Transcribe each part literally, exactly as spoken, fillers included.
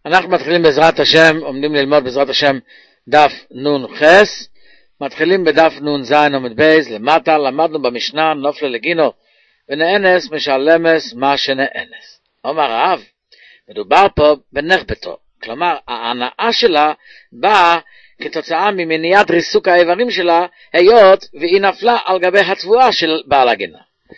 אנחנו מתחילים בעזרת השם, עומדים ללמוד בעזרת השם דף נון חס, מתחילים בדף נון זין עומד בייז, למטה למדנו במשנה נופלה לגינו, ונאנס משלמס מה שנאנס. אומר הרב, מדובר פה בנחבתו, כלומר ההנאה שלה באה כתוצאה ממניעת ריסוק האיברים שלה, היות והיא נפלה על גבי התבואה של בעל הגינה.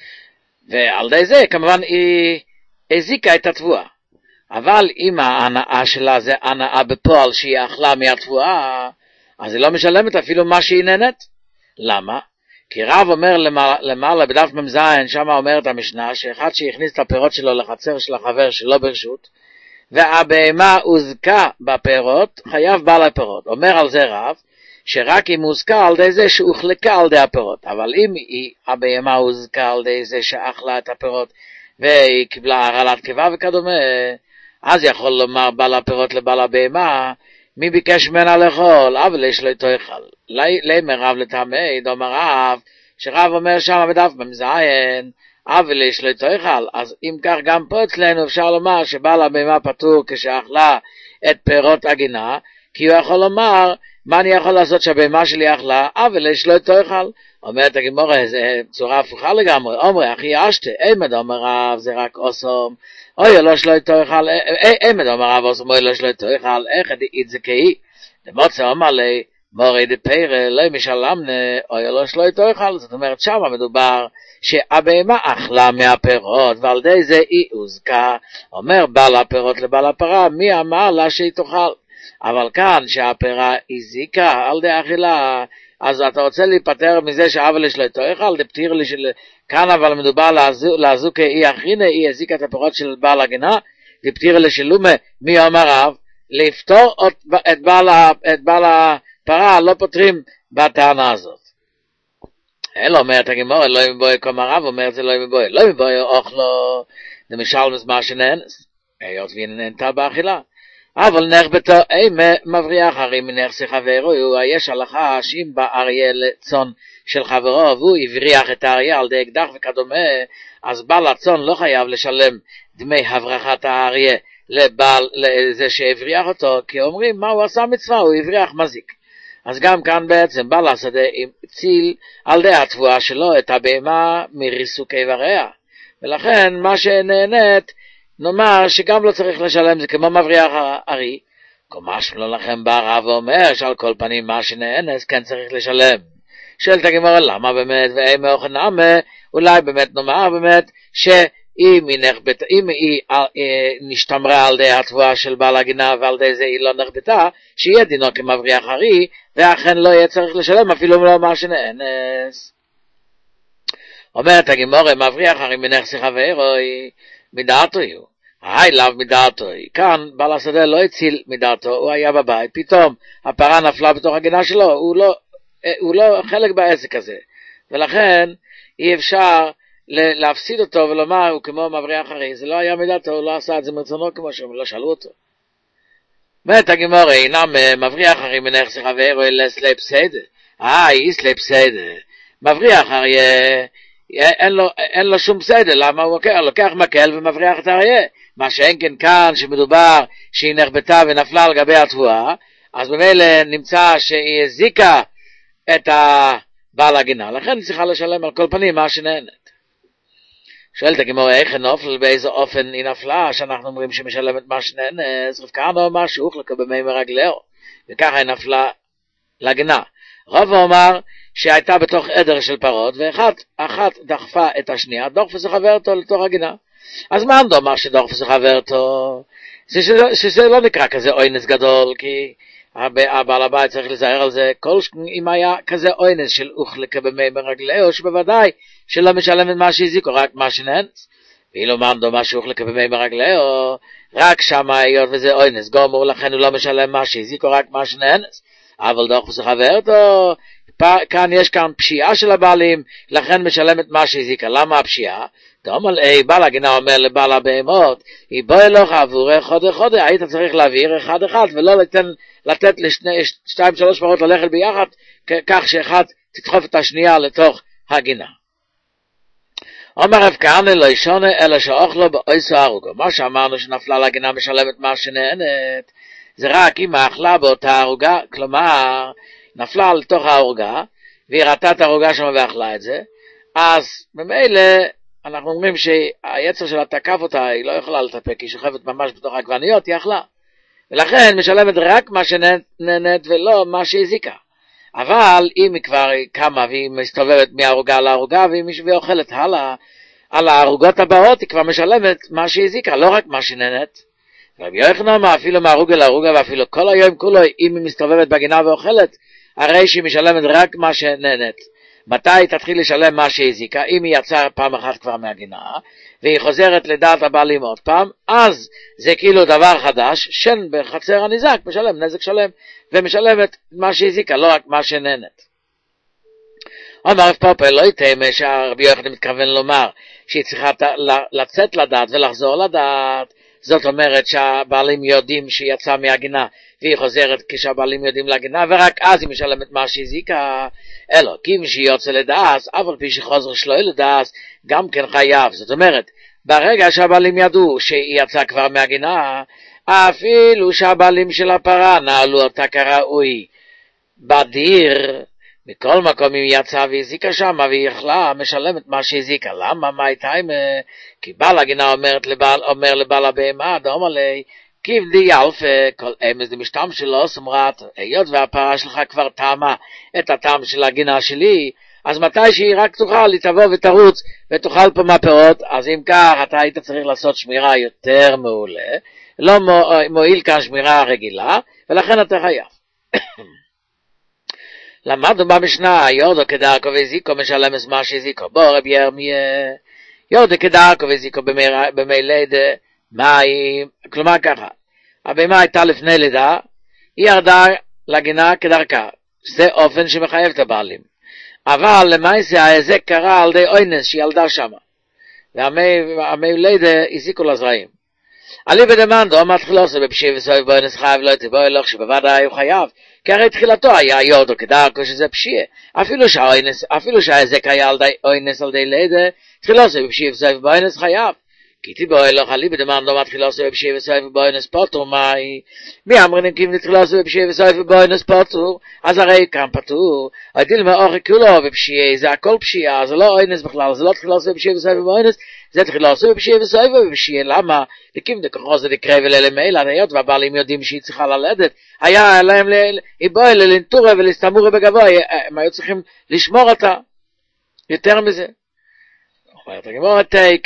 ועל די זה כמובן היא הזיקה את התבואה. אבל אם ההנאה שלה זה הנאה בפועל שהיא אכלה מהתבואה, אז היא לא משלמת אפילו מה שהיא נהנית. למה? כי רב אומר למעלה, למעלה בדף ממזיין, שם אומרת המשנה, שאחד שהכניס את הפירות שלו לחצר של החבר שלו ברשות, והבהמה הוזקה בפירות, חייב בעל הפירות. אומר על זה רב, שרק אם הוזקה על די זה שהוחלקה על די הפירות, אבל אם היא, הבהמה הוזקה על די זה שאכלה את הפירות, והיא קיבלה הרעלת קיבה וכדומה, אז יכול לומר בעל הפירות לבעל הבהמה, מי ביקש ממנה לאכול? אבל יש לו תאכל. לימר רב לטעמי, דומר רב, שרב אומר שם בדף במזיין, אבל יש לו תאכל. אז אם כך גם פה אצלנו אפשר לומר שבעל הבהמה פטור כשאכלה את פירות הגינה, כי הוא יכול לומר, מה אני יכול לעשות שהבהמה שלי אכלה? אבל יש לו תאכל. אומרת הגמרא, זה צורה הפוכה לגמרי. אומר, אחי אשתה, אימד אומר רב, זה רק אוסום. אוי, לא שלא תאכל, אימד אומר רב, אוסום, אוי, לא שלא תאכל, איך את זה כאי? למוצא אומר לי, מורי דפירה, לא משלמנה, אוי, לא שלא תאכל. זאת אומרת, שם מדובר שהבהמה אכלה מהפירות, ועל די זה היא הוזקה. אומר בעל הפירות לבעל הפרה, מי אמר לה שהיא תאכל? אבל כאן שהפירה הזיקה על די אכילה, אז אתה רוצה להיפטר מזה שעבל יש לו תאכל, דפתיר לי של... כאן אבל מדובר להזוק אי אחרינה, היא הזיקה את הפירות של בעל הגינה, דפתיר לי שלומה, מי אומר רב? לפתור את בעל, את בעל הפרה, לא פותרים בטענה הזאת. אלא אומרת הגמרא, לא מבואי כמו הרב, אומרת זה לא מבואי, לא מבואי אוכלו, למשל מזמה שנאנס, היות והיא נהנתה באכילה. אבל נחבתו אימה מבריח הרי מנכסי חברו, יש הלכה שאם בא אריה לצון של חברו והוא הבריח את האריה על די אקדח וכדומה, אז בעל הצון לא חייב לשלם דמי הברחת האריה לבעל, לזה שהבריח אותו, כי אומרים מה הוא עשה מצווה, הוא הבריח מזיק. אז גם כאן בעצם בעל השדה ציל על די התבואה שלו את הבהמה מריסוק איבריה, ולכן מה שנהנית נאמר שגם לא צריך לשלם, זה כמו מבריח ארי. כמו שלא לכם בא רב ואומר שעל כל פנים מה שנאנס כן צריך לשלם. שואלת הגמרא למה באמת, ואי מאוכל נעמה, אולי באמת נאמר באמת שאם היא, נחבט, אם היא אה, נשתמרה על די התבואה של בעל הגינה ועל די זה היא לא נחבטה, שיהיה דינו כמבריח ארי, ואכן לא יהיה צריך לשלם אפילו לא מה שנאנס. אומרת הגמרא, מבריח ארי מנכסי חברו מדעתו יהיו, היי לאו מדעתו, כאן בעל השדה לא הציל מדעתו, הוא היה בבית, פתאום הפרה נפלה בתוך הגינה שלו, הוא לא, הוא לא חלק בעסק הזה, ולכן אי אפשר להפסיד אותו ולומר, הוא כמו מבריח ארי, זה לא היה מדעתו, הוא לא עשה את זה מרצונו כמו שהם לא שאלו אותו. מת הגמרא, אינם מבריח ארי מנכסי חברו, אלא סלייפ סיידה, היי, סלייפ סיידה, מבריח ארי, אין לו, אין לו שום בסדר, למה הוא לוקח, לוקח מקל ומבריח את האריה, מה שאין כן כאן שמדובר שהיא נחבטה ונפלה על גבי התבואה, אז במילא נמצא שהיא הזיקה את הבעל הגינה, לכן היא צריכה לשלם על כל פנים מה שנהנת. שואלת הגמרא, איך נופל, באיזה אופן היא נפלה, שאנחנו אומרים שמשלמת מה שנהנת, רבקה אמר שהוחלק במי מרגלהו, וככה היא נפלה לגינה. רב אומר שהייתה בתוך עדר של פרות, ואחת אחת דחפה את השנייה, דוחפס וחברתו לתוך הגינה. אז מה אמר שדוחפס וחברתו? שזה, שזה לא נקרא כזה אוינס גדול, כי הבעל הבית צריך לזהר על זה, כל אם היה כזה אוינס של אוכלקה במי מרגלהו, שבוודאי שלא משלם את מה שהזיקו, רק מה שנהנס. ואילו מה אמר שאוכלקה במי מרגלהו, רק שם היות וזה אוינס גומר, לכן הוא לא משלם מה שהזיקו, רק מה שנהנס. אבל דוחפס וחברתו, כאן יש כאן פשיעה של הבעלים, לכן משלמת מה שהזיקה. למה הפשיעה? תאמר, אי, בעל הגינה אומר לבעל הבהמות, היא בואי לך עבור חודה חודה, היית צריך להעביר אחד אחד, ולא לתת, לתת לשני, שתיים שלוש פרות ללכת ביחד, כך שאחד תדחוף את השנייה לתוך הגינה. אומר רב כהנא לא ישונה אלא שאוכלו באויסו הרוגו. מה שאמרנו שנפלה לגינה משלמת מה שנהנת, זה רק אם האכלה באותה הרוגה, כלומר נפלה לתוך ההרוגה, והיא ראתה את ההרוגה שם ואכלה את זה, אז במילא אנחנו אומרים שהיצר שלה תקף אותה, היא לא יכולה לטפק, היא שוכבת ממש בתוך העגבניות, היא אכלה. ולכן משלמת רק מה שנהנת ולא מה שהזיקה. אבל אם היא כבר קמה והיא מסתובבת מההרוגה להרוגה, והיא אוכלת הלאה, על ההרוגות הבאות היא כבר משלמת מה שהזיקה, לא רק מה שנהנת. רבי יוחנן אפילו מההרוגה להרוגה, ואפילו כל היום כולו, אם היא מסתובבת בגינה ואוכלת, הרי שהיא משלמת רק מה שנהנת. מתי תתחיל לשלם מה שהזיקה? אם היא יצאה פעם אחת כבר מהגינה, והיא חוזרת לדעת הבעלים עוד פעם, אז זה כאילו דבר חדש, שן בחצר הניזק, משלם נזק שלם, ומשלמת מה שהזיקה, לא רק מה שנהנת. אומר רב פופר, לא יתאמה שהרבי יוחנן מתכוון לומר, שהיא צריכה לצאת לדעת ולחזור לדעת, זאת אומרת שהבעלים יודעים שהיא יצאה מהגינה, והיא חוזרת כשהבעלים יודעים להגינה, ורק אז היא משלמת מה שהזיקה, אלא, כי אם שהיא יוצא לדעס, אף על פי שחוזר שלו לדעס, גם כן חייב. זאת אומרת, ברגע שהבעלים ידעו שהיא יצאה כבר מהגינה, אפילו שהבעלים של הפרה נעלו אותה כראוי בדיר, מכל מקום היא יצאה והזיקה שם, והיא יכלה, משלמת מה שהזיקה. למה? מה הייתה? כי בעל הגינה אומרת לבעל, אומר לבעל הבהמה, דאמר לי, כבדי ילפה, כל אמס דמשתם שלו, סומרת, היות והפרה שלך כבר טעמה את הטעם של הגינה שלי, אז מתי שהיא רק תוכל, היא תבוא ותרוץ ותאכל פה מהפירות, אז אם כך, אתה היית צריך לעשות שמירה יותר מעולה, לא מועיל כאן שמירה רגילה, ולכן אתה חייב. למדנו במשנה, יורדו כדרכו וזיקו משלם את מה שזיקו. בוא רבי ירמיה, יורדו כדרכו וזיקו במי לידה, מים, כלומר ככה, הבהמה הייתה לפני לידה, היא ירדה לגינה כדרכה, זה אופן שמחייב את הבעלים. אבל למעשה ההזק קרה על די אוינס שילדה שמה, והמי לידה הזיקו לזרעים. עלי בדמנדו, אמר תחילוסו בפשיע וסויב באוינס חייב לא יתבוא אלוך שבוודאי הוא חייב, כי הרי תחילתו היה יורדו כדרכו שזה פשיע, אפילו שהאוינס, אפילו שההזק היה על די אוינס על די לידה, תחילוסו בפשיע וסויב באוינס חייב. כי תיבוא אלוך עלי בדמנדו מה תחילוסו בפשיע וסויב באוינס פוטור, מאי? מי אמרנים כי אם תחילוסו בפשיע וסויב באוינס פוטור, אז הרי כאן פטור, הדיל מאורי כולו בפשיע, זה הכל פשיע, זה לא אוינס בכלל, זה לא תחילוסו בפשיע וסויב באוינס, זה תחילוסו בפשיע וסויב בפשיע. למה? לקים דקחו זה דקרא וללמייל, היות והבעלים יודעים שהיא צריכה ללדת, היה להם לבוא אלה לנטורה ולסתמורה בגבוה, הם היו צריכים לשמור אותה יותר מזה. אומרת הגמרא תיק,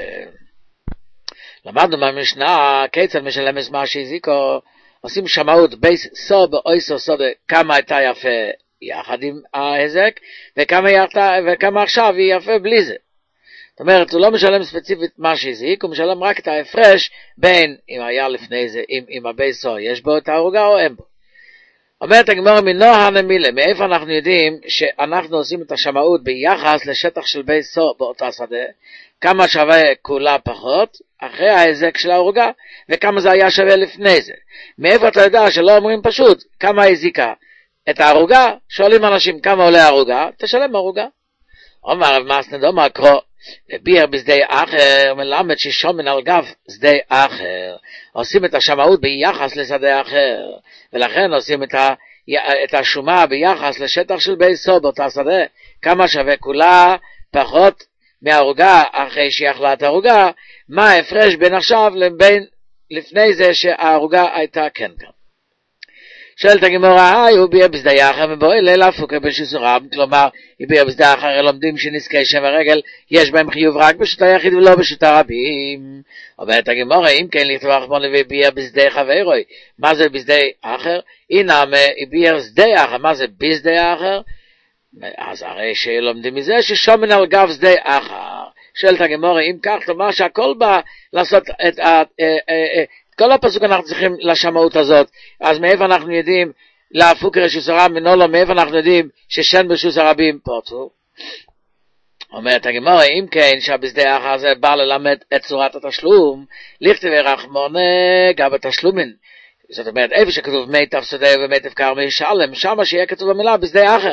למדנו מהמשנה, כיצד משלם את מה שהזיקו, עושים שמאות בייס סו באויסו סודה, כמה הייתה יפה יחד עם ההזק, וכמה, יחד, וכמה עכשיו היא יפה בלי זה. זאת אומרת, הוא לא משלם ספציפית מה שהזיק, הוא משלם רק את ההפרש בין אם היה לפני זה, אם, אם הבייס סו יש בו את ההרוגה או אין בו. אומרת הגמרא מנוהה נמילה, מאיפה אנחנו יודעים שאנחנו עושים את השמאות ביחס לשטח של בייס סו באותה שדה, כמה שווה כולה פחות, אחרי ההזק של ההרוגה, וכמה זה היה שווה לפני זה. מאיפה אתה יודע שלא אומרים פשוט, כמה הזיקה את ההרוגה, שואלים אנשים כמה עולה ההרוגה, תשלם ההרוגה. אומר רב מסנד, אומר קרוא, לביר בשדה אחר, מלמד ששומן על גב שדה אחר, עושים את השמאות ביחס לשדה אחר, ולכן עושים את, ה, את השומה ביחס לשטח של בית סו באותה שדה, כמה שווה כולה פחות מההרוגה אחרי שיחלה את ההרוגה, מה ההפרש בין עכשיו לבין לפני זה שההרוגה הייתה כן כאן. שואלת הגמרא, הוא ביאר בשדה אחר מבואי לילה פוקר בשיסורם, כלומר, היא ביאר בשדה אחר לומדים שנזקי שם הרגל, יש בהם חיוב רק בשוט היחיד ולא בשוט הרבים. אומרת הגמרא, אם כן לכתוב אחמון לוי ביאר בשדה חברוי, מה זה בשדה אחר? הנה, היא ביאר שדה אחר, מה זה בשדה אחר? אז הרי שלומדים מזה ששומן על גב שדה אחר. שואלת הגמרא, אם כך, תאמר שהכל בא לעשות את ה... כל הפסוק אנחנו צריכים לשמאות הזאת, אז מאיפה אנחנו יודעים להפוק רשוס הרב מנולו, מאיפה אנחנו יודעים ששן בשוס הרבים פורצו? אומרת הגמרא, אם כן שהבשדה אחר זה בא ללמד את צורת התשלום, לכתב רחמונה גם בתשלומים, זאת אומרת איפה שכתוב מיטב שדה ומיטב כרמי שלם, שמה שיהיה כתוב במילה בשדה אחר,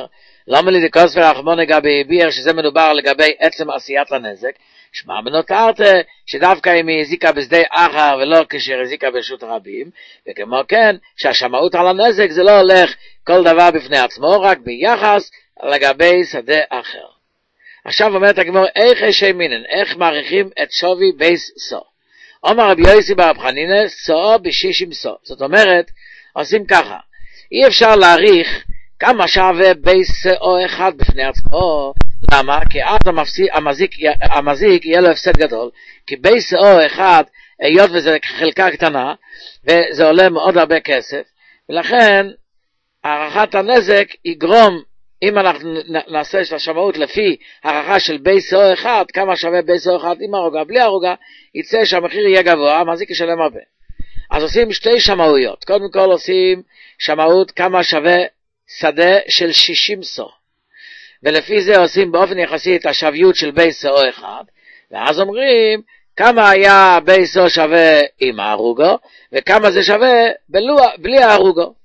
למה לי דקוס ורחמון לגבי ביר, שזה מדובר לגבי עצם עשיית הנזק, שמע בנותרת שדווקא אם היא הזיקה בשדה אחר ולא כאשר הזיקה ברשות רבים, וכמו כן שהשמעות על הנזק זה לא הולך כל דבר בפני עצמו, רק ביחס לגבי שדה אחר. עכשיו אומרת הגמרא, איך יש מינן, איך מעריכים את שווי בייס סו? אומר רבי יוסי ברב חנינא, סו בשישים סו. זאת אומרת, עושים ככה, אי אפשר להעריך כמה שווה בייס סו אחד בפני עצמו. למה? כי אז המפסיק, המזיק, המזיק יהיה לו הפסד גדול, כי בייס סו אחד, היות וזה חלקה קטנה, וזה עולה מאוד הרבה כסף, ולכן הערכת הנזק יגרום, אם אנחנו נעשה את השמאות לפי הערכה של בייס סו אחד, כמה שווה בייס סו אחד עם הרוגה, בלי הרוגה, יצא שהמחיר יהיה גבוה, המזיק ישלם הרבה. אז עושים שתי שמאויות. קודם כל עושים שמאות כמה שווה שדה של שישים סו. ולפי זה עושים באופן יחסי את השוויות של בייס סו אחד, ואז אומרים כמה היה בייס סו שווה עם הרוגו, וכמה זה שווה בלוע, בלי הרוגו.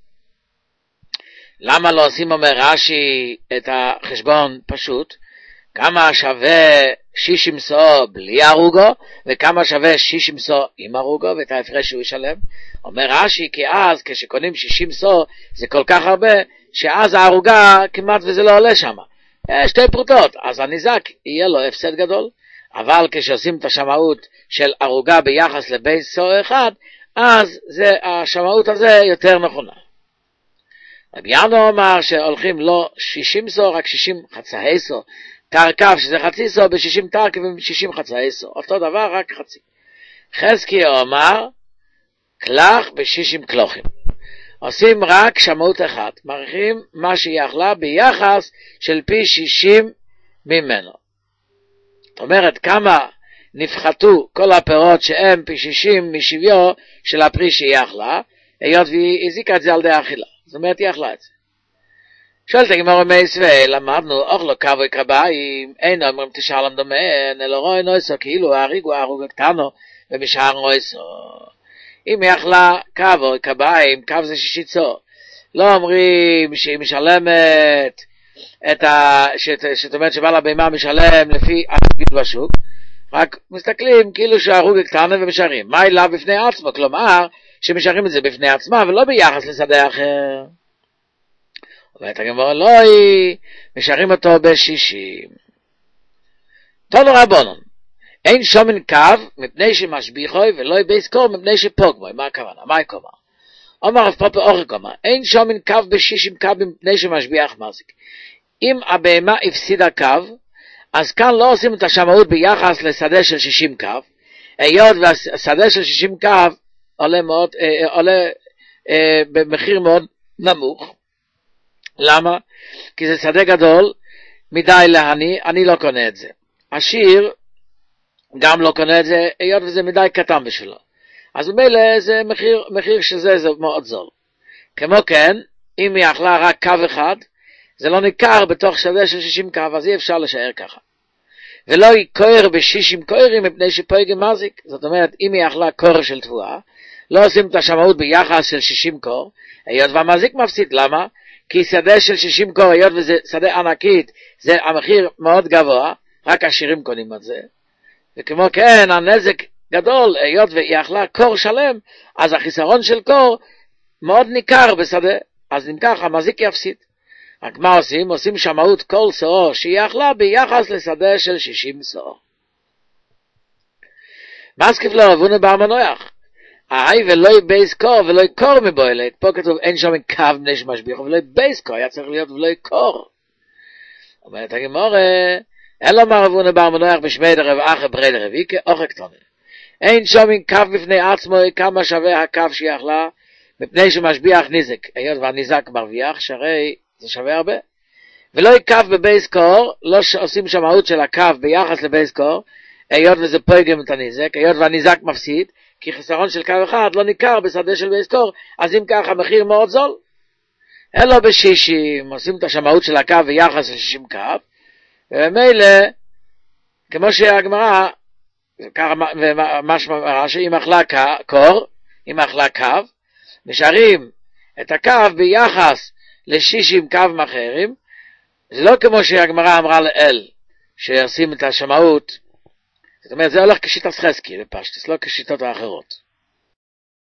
למה לא עושים, אומר רש"י, את החשבון פשוט? כמה שווה שישים סו בלי הרוגו, וכמה שווה שישים סו עם הרוגו, ואת ההפרש שהוא ישלם? אומר רש"י, כי אז כשקונים שישים סו זה כל כך הרבה, שאז ההרוגה כמעט וזה לא עולה שם. שתי פרוטות, אז הניזק יהיה לו הפסד גדול. אבל כשעושים את השמאות של הרוגה ביחס לבייס סו אחד, אז זה, השמאות הזה יותר נכונה. רבי ינא אמר שהולכים לא שישים סו, רק שישים חצאי סו, תרכב שזה חצי סו ב-שישים תרכב ב-שישים חצאי סו, אותו דבר רק חצי. חזקיה אמר כלך ב-שישים כלוכים. עושים רק שמאות אחת, מעריכים מה שיכלה ביחס של פי שישים ממנו. זאת אומרת, כמה נפחתו כל הפירות שהם פי שישים משוויו של הפרי שיכלה, היות והיא הזיקה את זה על די אכילה. זאת אומרת, היא אכלה את זה. שואלת הגמרא מייסווה, למדנו, אוכלו קבוי קביים, אין אומרים תשאלם דומיין, אלא רואי נויסו, כאילו הריגו הרוג קטנו, ומשאר נויסו. אם היא אכלה קבוי קביים, קב זה שישית סו. לא אומרים שהיא משלמת, את ה... שאת, שאת אומרת שבעל הבימה משלם לפי הריגות בשוק, רק מסתכלים כאילו שהרוג קטנו ומשארים. מה אליו בפני עצמו? כלומר, שמשארים את זה בפני עצמם, ולא ביחס לשדה אחר. אומרת הגמרא, לא היא, משארים אותו בשישים. תנו רבונון, אין שומן קו מפני שמשביחוי, ולא בייס קור מפני שפוגמוי. מה הכוונה? מה הכוונה? אומר רב פאפא אורך אומר, אין שומן קו בשישים קו מפני שמשביח מזיק. אם הבהמה הפסידה קו, אז כאן לא עושים את השמאות ביחס לשדה של שישים קו, היות והשדה של שישים קו עולה מאוד, אה, עולה אה, במחיר מאוד נמוך. למה? כי זה שדה גדול מדי להני, אני לא קונה את זה. עשיר גם לא קונה את זה, היות וזה מדי קטן בשבילו. אז במילא זה מחיר, מחיר שזה זה מאוד זול. כמו כן, אם היא אכלה רק קו אחד, זה לא ניכר בתוך שדה של שישים קו, אז אי אפשר לשער ככה. ולא היא קויר בשישים קוירים מפני שפויגם מזיק. זאת אומרת, אם היא אכלה קור של תבואה, לא עושים את השמאות ביחס של שישים קור, היות והמזיק מפסיד. למה? כי שדה של שישים קור, היות וזה שדה ענקית, זה המחיר מאוד גבוה, רק עשירים קונים את זה. וכמו כן, הנזק גדול, היות והיא אכלה קור שלם, אז החיסרון של קור מאוד ניכר בשדה, אז אם כך המזיק יפסיד. רק מה עושים? עושים שמאות כל סאו שהיא אכלה ביחס לשדה של שישים סאו. מסקיף לו רבונה בר מנויח, היי ולא בייס קור ולא קור מבוילת. פה כתוב אין שם קו בני שמשביחו ולא בייס קור, היה צריך להיות ולא קור. אומרת הגמרא, אלא מה רבונה בר מנויח בשמי דרב אחר ברי דרבי כאוכל קטונה. אין שם קו בפני עצמו כמה שווה הקו שהיא אכלה מפני שמשביח נזק, היות והנזק מרוויח, שהרי זה שווה הרבה. ולא יקו בבייס קור, לא עושים שמאות של הקו ביחס לבייס קור, היות וזה פויגם את הנזק, היות והנזק מפסיד, כי חסרון של קו אחד לא ניכר בשדה של בייס קור, אז אם כך המחיר מאוד זול. אלא בשישים, עושים את השמאות של הקו ביחס לשישים קו, ומילא, כמו שהגמרא, ומשמע רש"י, אם אכלה קור, אם אכלה קו, נשארים את הקו ביחס לשישים קו מחרים, זה לא כמו שהגמרא אמרה לאל, שישים את השמאות, זאת אומרת, זה הולך כשיטת חזקי, לפשטס, לא כשיטות האחרות.